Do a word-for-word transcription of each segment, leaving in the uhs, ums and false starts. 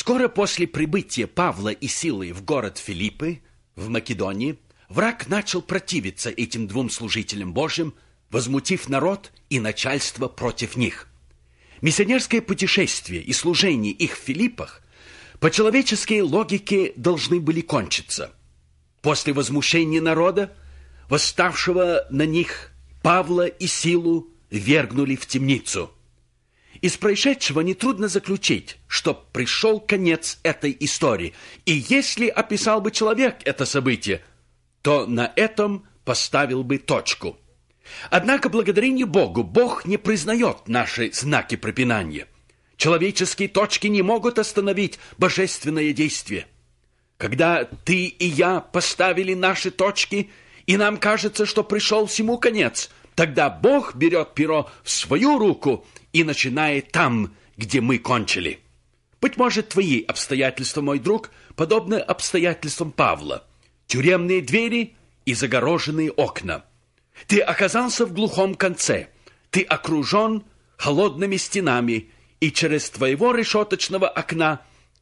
Скоро после прибытия Павла и Силы в город Филиппы, в Македонии, враг начал противиться этим двум служителям Божьим, возмутив народ и начальство против них. Миссионерское путешествие и служение их в Филиппах по человеческой логике должны были кончиться. После возмущения народа, восставшего на них, Павла и Силу ввергнули в темницу. Из происшедшего нетрудно заключить, что пришел конец этой истории, и если описал бы человек это событие, то на этом поставил бы точку. Однако, благодарение Богу, Бог не признает наши знаки препинания. Человеческие точки не могут остановить божественное действие. Когда ты и я поставили наши точки, и нам кажется, что пришел всему конец, тогда Бог берет перо в свою руку и начинает там, где мы кончили. Быть может, твои обстоятельства, мой друг, подобны обстоятельствам Павла. Тюремные двери и загороженные окна. Ты оказался в глухом конце. Ты окружен холодными стенами, и через твоего решеточного окна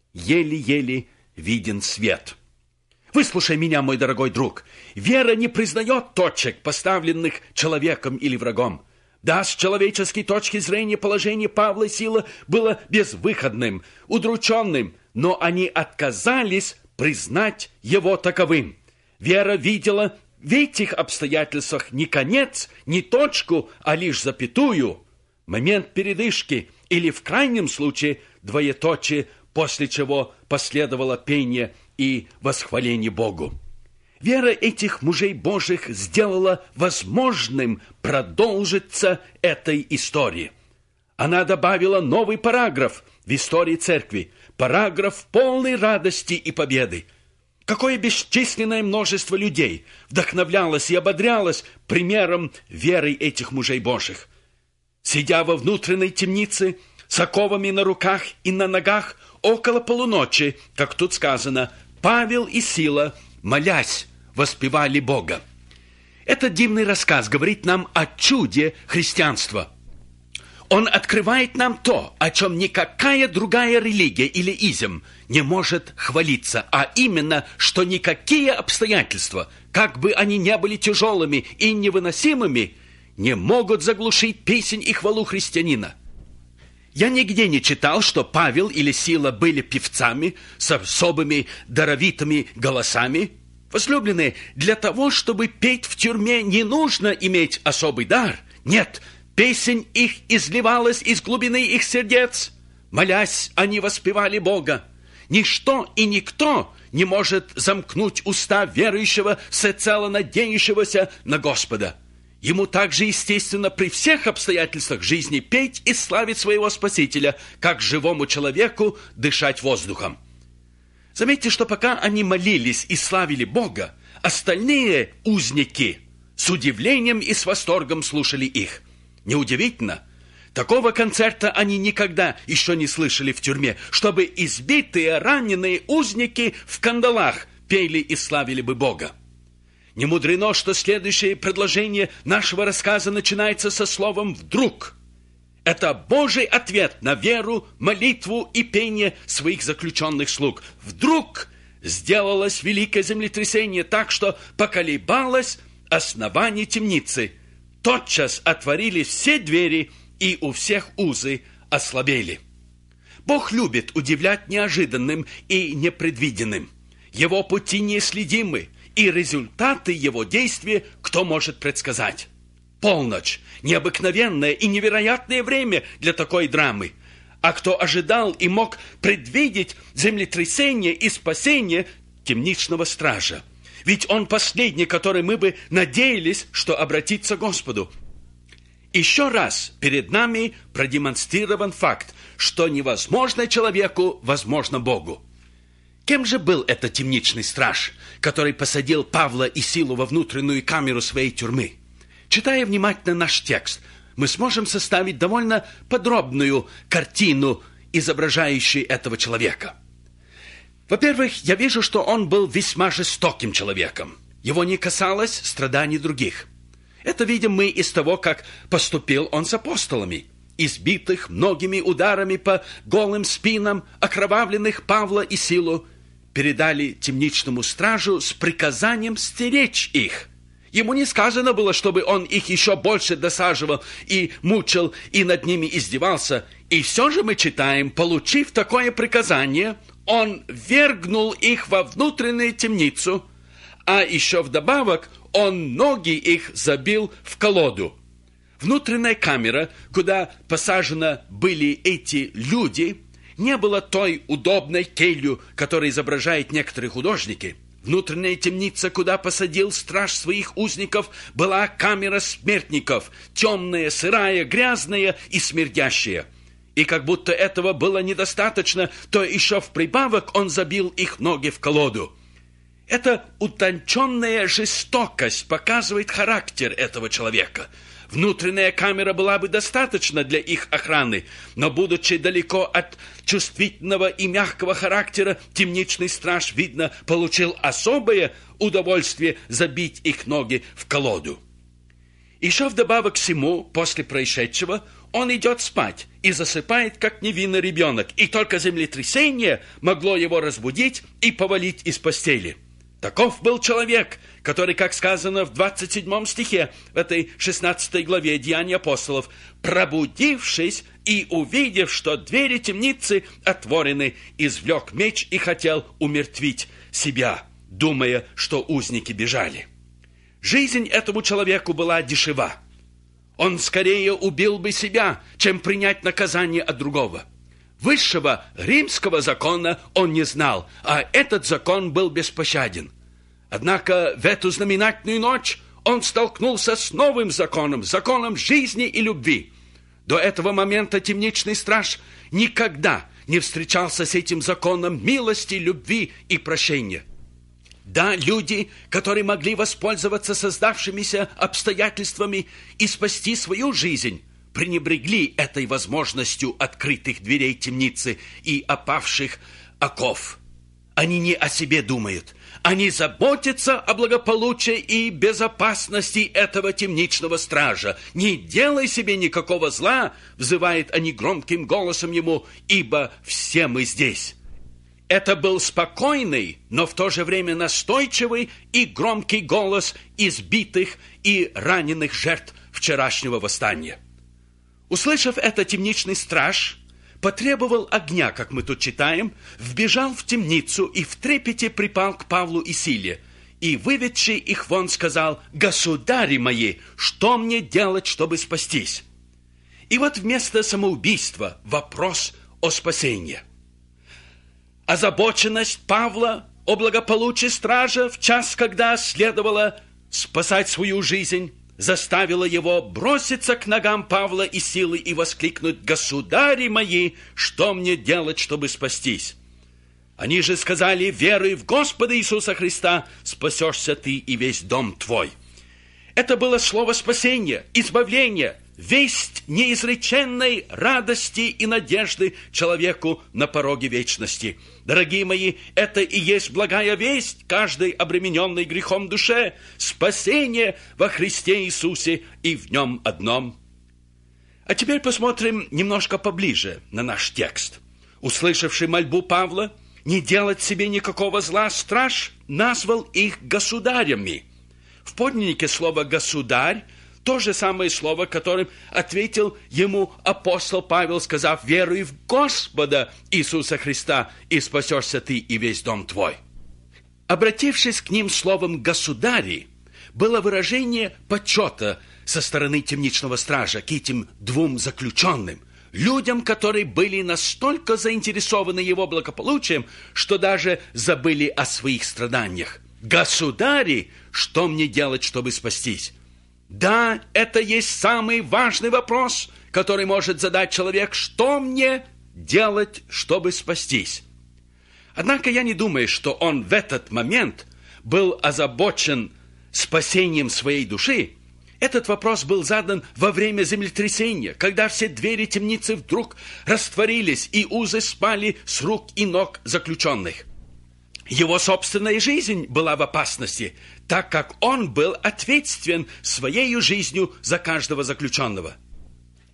еле-еле виден свет. Выслушай меня, мой дорогой друг. Вера не признает точек, поставленных человеком или врагом. Да, с человеческой точки зрения положение Павла и Силы было безвыходным, удрученным, но они отказались признать его таковым. Вера видела в этих обстоятельствах не конец, не точку, а лишь запятую, момент передышки или, в крайнем случае, двоеточие, после чего последовало пение и восхваление Богу. Вера этих мужей Божьих сделала возможным продолжиться этой истории. Она добавила новый параграф в истории церкви, параграф полной радости и победы. Какое бесчисленное множество людей вдохновлялось и ободрялось примером веры этих мужей Божьих. Сидя во внутренней темнице, с оковами на руках и на ногах, около полуночи, как тут сказано, Павел и Сила, молясь, воспевали Бога. Этот дивный рассказ говорит нам о чуде христианства. Он открывает нам то, о чем никакая другая религия или изм не может хвалиться, а именно, что никакие обстоятельства, как бы они ни были тяжелыми и невыносимыми, не могут заглушить песнь и хвалу христианина. Я нигде не читал, что Павел или Сила были певцами с особыми даровитыми голосами. Возлюбленные, для того, чтобы петь в тюрьме, не нужно иметь особый дар. Нет, песнь их изливалась из глубины их сердец. Молясь, они воспевали Бога. Ничто и никто не может замкнуть уста верующего, всецело надеющегося на Господа. Ему также естественно при всех обстоятельствах жизни петь и славить своего Спасителя, как живому человеку дышать воздухом. Заметьте, что пока они молились и славили Бога, остальные узники с удивлением и с восторгом слушали их. Неудивительно, такого концерта они никогда еще не слышали в тюрьме, чтобы избитые, раненые узники в кандалах пели и славили бы Бога. Не мудрено, что следующее предложение нашего рассказа начинается со словом «вдруг». Это Божий ответ на веру, молитву и пение своих заключенных слуг. Вдруг сделалось великое землетрясение так, что поколебалось основание темницы. Тотчас отворились все двери, и у всех узы ослабели. Бог любит удивлять неожиданным и непредвиденным. Его пути неследимы, и результаты его действия кто может предсказать? Полночь – необыкновенное и невероятное время для такой драмы. А кто ожидал и мог предвидеть землетрясение и спасение темничного стража? Ведь он последний, который мы бы надеялись, что обратится к Господу. Еще раз перед нами продемонстрирован факт, что невозможно человеку, возможно Богу. Кем же был этот темничный страж, который посадил Павла и Силу во внутреннюю камеру своей тюрьмы? Читая внимательно наш текст, мы сможем составить довольно подробную картину, изображающую этого человека. Во-первых, я вижу, что он был весьма жестоким человеком. Его не касалось страданий других. Это видим мы из того, как поступил он с апостолами. избитых многими ударами по голым спинам окровавленных Павла и Силу, передали темничному стражу с приказанием стеречь их. Ему не сказано было, чтобы он их еще больше досаживал и мучил, и над ними издевался. И все же мы читаем, получив такое приказание, он вергнул их во внутреннюю темницу, а еще вдобавок он ноги их забил в колоду. Внутренняя камера, куда посажены были эти люди, не было той удобной келью, которую изображают некоторые художники. Внутренняя темница, куда посадил страж своих узников, была камера смертников, темная, сырая, грязная и смердящая. И как будто этого было недостаточно, то еще в прибавок он забил их ноги в колоду. Эта утонченная жестокость показывает характер этого человека. Внутренняя камера была бы достаточна для их охраны, но, будучи далеко от чувствительного и мягкого характера, темничный страж, видно, получил особое удовольствие забить их ноги в колоду. Еще вдобавок к всему, после происшедшего, он идет спать и засыпает, как невинный ребенок, и только землетрясение могло его разбудить и повалить из постели. Таков был человек, который, как сказано в двадцать седьмом стихе в этой шестнадцатой главе Деяний апостолов, пробудившись и увидев, что двери темницы отворены, извлек меч и хотел умертвить себя, думая, что узники бежали. Жизнь этому человеку была дешева. Он скорее убил бы себя, чем принять наказание от другого. Высшего римского закона он не знал, а этот закон был беспощаден. Однако в эту знаменательную ночь он столкнулся с новым законом, законом жизни и любви. До этого момента темничный страж никогда не встречался с этим законом милости, любви и прощения. Да, люди, которые могли воспользоваться создавшимися обстоятельствами и спасти свою жизнь, пренебрегли этой возможностью открытых дверей темницы и опавших оков. Они не о себе думают. Они заботятся о благополучии и безопасности этого темничного стража. «Не делай себе никакого зла», — взывают они громким голосом ему, «ибо все мы здесь». Это был спокойный, но в то же время настойчивый и громкий голос избитых и раненых жертв вчерашнего восстания. Услышав это, темничный страж потребовал огня, как мы тут читаем, вбежал в темницу и в трепете припал к Павлу и Силе, и, выведший их вон, сказал: «Государи мои, что мне делать, чтобы спастись?» И вот вместо самоубийства вопрос о спасении. Озабоченность Павла о благополучии стража в час, когда следовало спасать свою жизнь, заставила его броситься к ногам Павла и Силы и воскликнуть: «Государи мои, что мне делать, чтобы спастись?» Они же сказали: «Веруй в Господа Иисуса Христа, спасешься ты и весь дом твой». Это было слово спасения, избавления, весть неизреченной радости и надежды человеку на пороге вечности. Дорогие мои, это и есть благая весть каждой обремененной грехом душе, спасение во Христе Иисусе и в Нем одном. А теперь посмотрим немножко поближе на наш текст. Услышавший мольбу Павла не делать себе никакого зла, страж назвал их государями. В подлиннике слово «государь» то же самое слово, которым ответил ему апостол Павел, сказав: «Веруй в Господа Иисуса Христа, и спасешься ты и весь дом твой». Обратившись к ним словом «государи», было выражение почета со стороны темничного стража к этим двум заключенным, людям, которые были настолько заинтересованы его благополучием, что даже забыли о своих страданиях. «Государи, что мне делать, чтобы спастись?» Да, это есть самый важный вопрос, который может задать человек: что мне делать, чтобы спастись? Однако я не думаю, что он в этот момент был озабочен спасением своей души. Этот вопрос был задан во время землетрясения, когда все двери темницы вдруг растворились, и узы спали с рук и ног заключенных. Его собственная жизнь была в опасности, так как он был ответственен своей жизнью за каждого заключенного.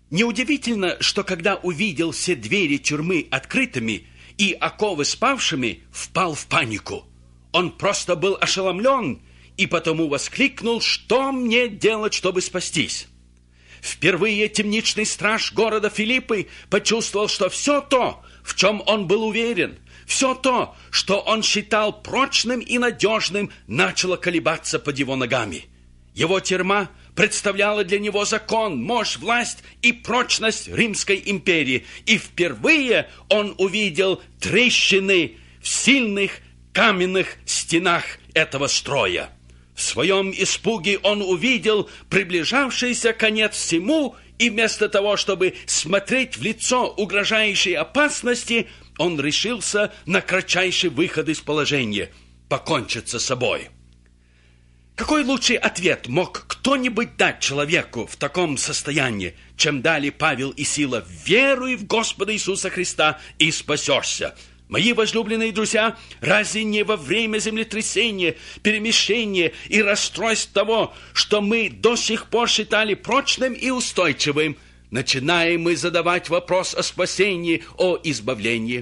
Неудивительно, что когда увидел все двери тюрьмы открытыми и оковы спавшими, впал в панику. Он просто был ошеломлен и потому воскликнул: «Что мне делать, чтобы спастись?» Впервые темничный страж города Филиппы почувствовал, что все то, в чем он был уверен, все то, что он считал прочным и надежным, начало колебаться под его ногами. Его тюрьма представляла для него закон, мощь, власть и прочность Римской империи, и впервые он увидел трещины в сильных каменных стенах этого строя. В своем испуге он увидел приближавшийся конец всему, и вместо того, чтобы смотреть в лицо угрожающей опасности, он решился на кратчайший выход из положения – покончить с собой. Какой лучший ответ мог кто-нибудь дать человеку в таком состоянии, чем дали Павел и Сила: «Веруй в Господа Иисуса Христа и спасешься». Мои возлюбленные друзья, разве не во время землетрясения, перемещения и расстройств того, что мы до сих пор считали прочным и устойчивым, начинаем мы задавать вопрос о спасении, о избавлении?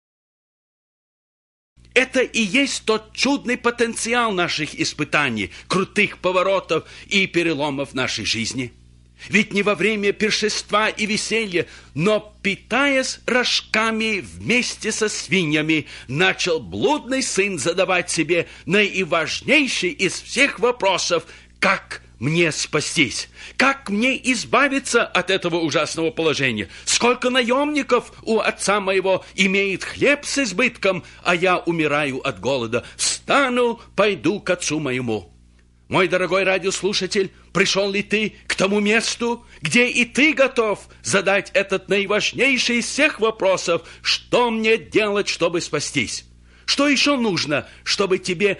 Это и есть тот чудный потенциал наших испытаний, крутых поворотов и переломов нашей жизни. Ведь не во время пиршества и веселья, но, питаясь рожками вместе со свиньями, начал блудный сын задавать себе наиважнейший из всех вопросов: «Как мне спастись? Как мне избавиться от этого ужасного положения? Сколько наемников у отца моего имеет хлеб с избытком, а я умираю от голода? Встану, пойду к отцу моему». Мой дорогой радиослушатель, пришел ли ты к тому месту, где и ты готов задать этот наиважнейший из всех вопросов: что мне делать, чтобы спастись? Что еще нужно, чтобы тебе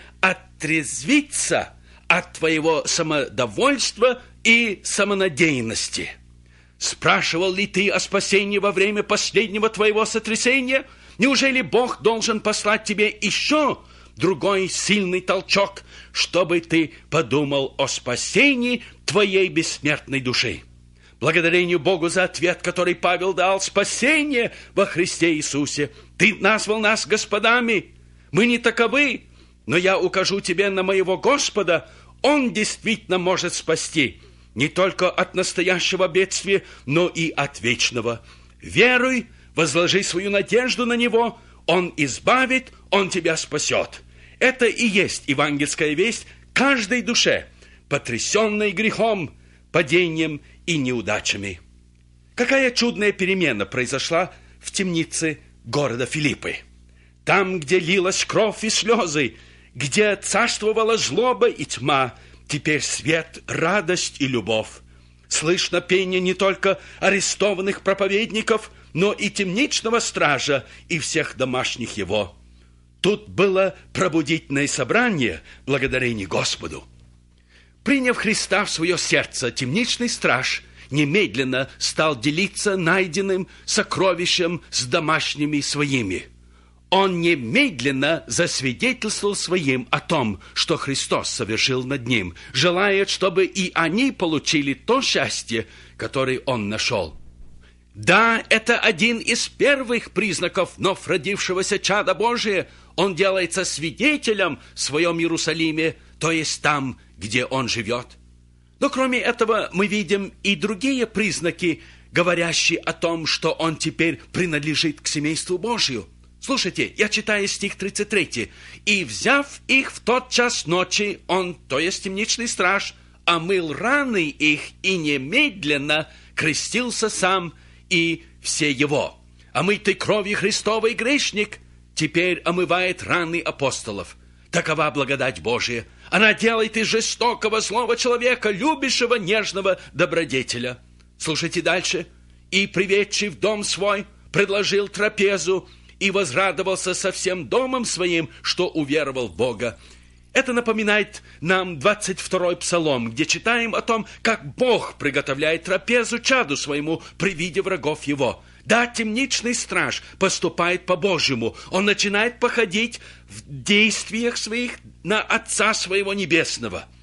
отрезвиться от твоего самодовольства и самонадеянности? Спрашивал ли ты о спасении во время последнего твоего сотрясения? Неужели Бог должен послать тебе еще другой сильный толчок, чтобы ты подумал о спасении твоей бессмертной души? Благодарению Богу за ответ, который Павел дал: спасение во Христе Иисусе. Ты назвал нас господами. Мы не таковы, но я укажу тебе на моего Господа. Он действительно может спасти не только от настоящего бедствия, но и от вечного. Веруй, возложи свою надежду на Него. Он избавит, Он тебя спасет. Это и есть евангельская весть каждой душе, потрясенной грехом, падением и неудачами. Какая чудная перемена произошла в темнице города Филиппы. Там, где лилась кровь и слезы, где царствовала злоба и тьма, теперь свет, радость и любовь. Слышно пение не только арестованных проповедников, но и темничного стража и всех домашних его. Тут было пробудительное собрание, благодарение Господу. Приняв Христа в свое сердце, темничный страж немедленно стал делиться найденным сокровищем с домашними своими. Он немедленно засвидетельствовал своим о том, что Христос совершил над ним, желая, чтобы и они получили то счастье, которое он нашел. Да, это один из первых признаков вновь родившегося чада Божия. Он делается свидетелем в своем Иерусалиме, то есть там, где он живет. Но кроме этого мы видим и другие признаки, говорящие о том, что он теперь принадлежит к семейству Божию. Слушайте, я читаю стих тридцать три. «И, взяв их в тот час ночи, он, то есть темничный страж, омыл раны их и немедленно крестился сам и все его. Омытый кровью Христовой грешник теперь омывает раны апостолов. Такова благодать Божия. Она делает из жестокого злого человека любящего нежного добродетеля». Слушайте дальше. «И, приведший в дом свой, предложил трапезу и возрадовался со всем домом своим, что уверовал в Бога». Это напоминает нам двадцать второй псалом, где читаем о том, как Бог приготовляет трапезу чаду своему при виде врагов его. Да, темничный страж поступает по-божьему. Он начинает походить в действиях своих на Отца своего Небесного.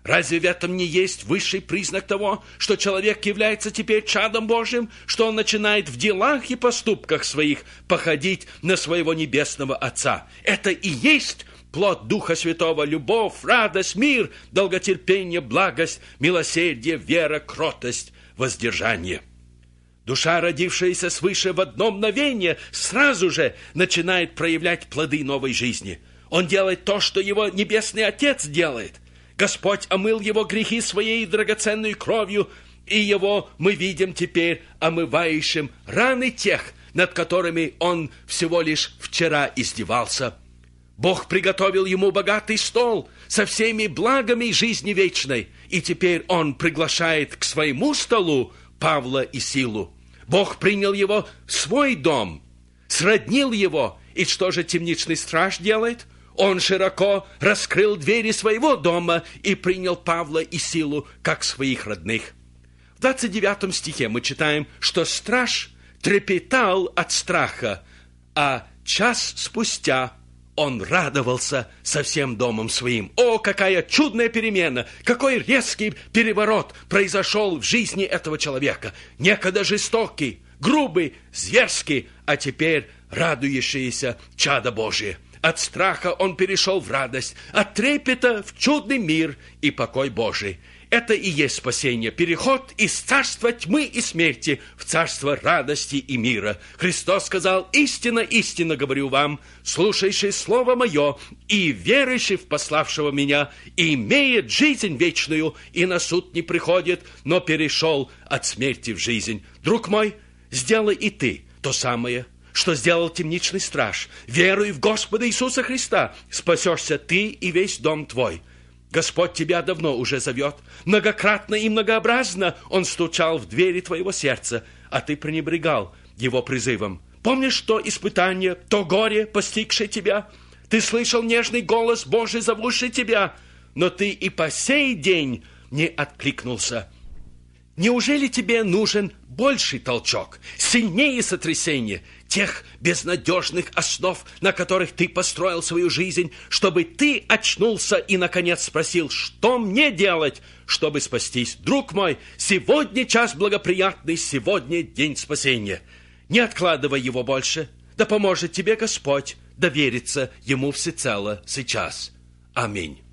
Разве в этом не есть высший признак того, что человек является теперь чадом Божьим, что он начинает в делах и поступках своих походить на своего небесного Отца? Это и есть плод Духа Святого: любовь, радость, мир, долготерпение, благость, милосердие, вера, кротость, воздержание. Душа, родившаяся свыше в одно мгновение, сразу же начинает проявлять плоды новой жизни. Он делает то, что его Небесный Отец делает. Господь омыл его грехи своей драгоценной кровью, и его мы видим теперь омывающим раны тех, над которыми он всего лишь вчера издевался. Бог приготовил ему богатый стол со всеми благами жизни вечной, и теперь он приглашает к своему столу Павла и Силу. Бог принял его в свой дом, сроднил его, и что же темничный страж делает? Он широко раскрыл двери своего дома и принял Павла и Силу как своих родных. В двадцать девятом стихе мы читаем, что страж трепетал от страха, а час спустя он радовался со всем домом своим. О, какая чудная перемена! Какой резкий переворот произошел в жизни этого человека! Некогда жестокий, грубый, зверский, а теперь радующийся чадо Божие. От страха он перешел в радость, от трепета в чудный мир и покой Божий. Это и есть спасение, переход из царства тьмы и смерти в царство радости и мира. Христос сказал: «Истинно, истинно говорю вам, слушающий слово мое и верующий в пославшего меня, имеет жизнь вечную, и на суд не приходит, но перешел от смерти в жизнь». Друг мой, сделай и ты то самое, что сделал темничный страж. Веруй в Господа Иисуса Христа, спасешься ты и весь дом твой. Господь тебя давно уже зовет. Многократно и многообразно Он стучал в двери твоего сердца, а ты пренебрегал Его призывом. Помнишь то испытание, то горе, постигшее тебя? Ты слышал нежный голос Божий, зовущий тебя, но ты и по сей день не откликнулся. Неужели тебе нужен больший толчок, сильнее сотрясение тех безнадежных основ, на которых ты построил свою жизнь, чтобы ты очнулся и, наконец, спросил: что мне делать, чтобы спастись? Друг мой, сегодня час благоприятный, сегодня день спасения. Не откладывай его больше, да поможет тебе Господь довериться Ему всецело сейчас. Аминь.